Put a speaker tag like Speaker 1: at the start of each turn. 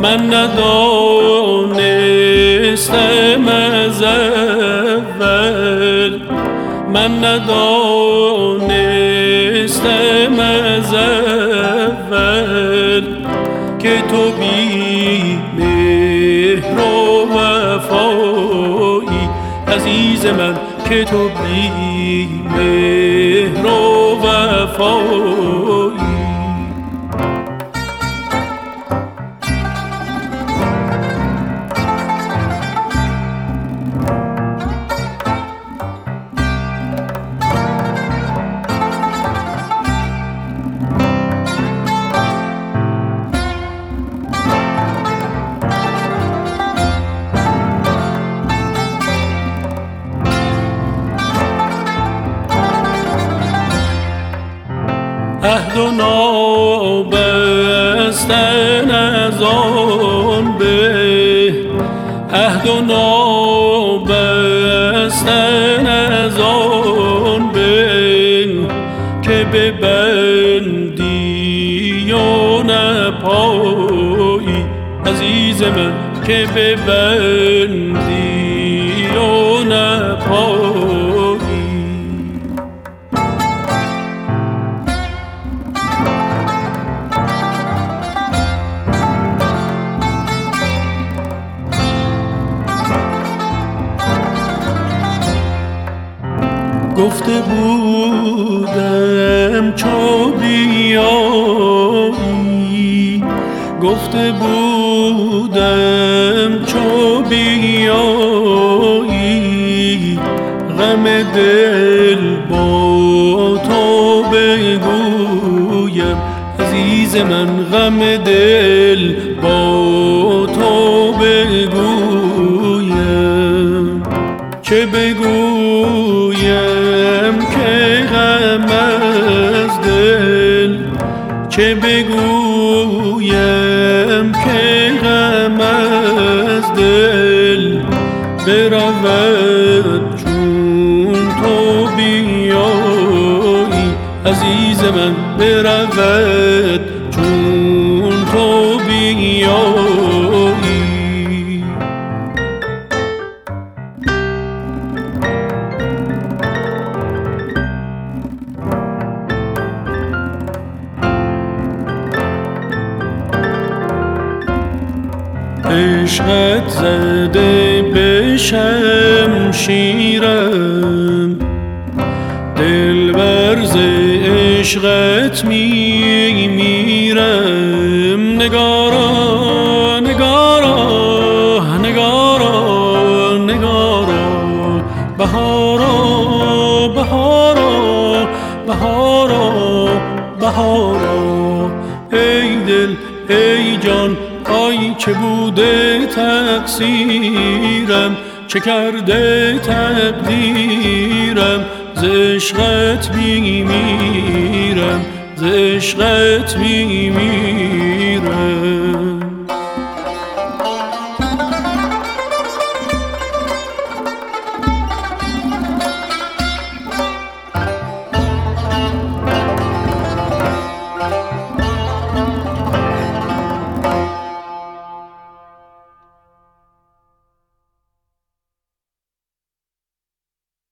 Speaker 1: من ندانستم از اول، من ندانستم از اول که تو بی مهر و وفایی. عزیز من که تو بی مهر و وفایی. عهد و نابستن از آن به، عهد و نابستن از آن به که ببندی و نپایی. عزیز من که ببندی و نپایی. گفته بودم چو بیایی، گفته بودم چو بیایی، غم دل با تو بگویم. عزیز من غم دل با تو بگویم. چه بگویم که غم از دل، چه بگویم که غم از دل برود چون تو بیایی. عزیز من برود چون تو بیایی. عشقت زده به شمشیرم، دلبر ز عشقت می میرم. نگارا نگارا نگارا نگارا، بهارا بهارا بهارا بهارا. ای دل ای جان آی چه بوده تقصیرم، چه کرده تقدیرم. ز عشقت میمیرم، ز عشقت میمیرم.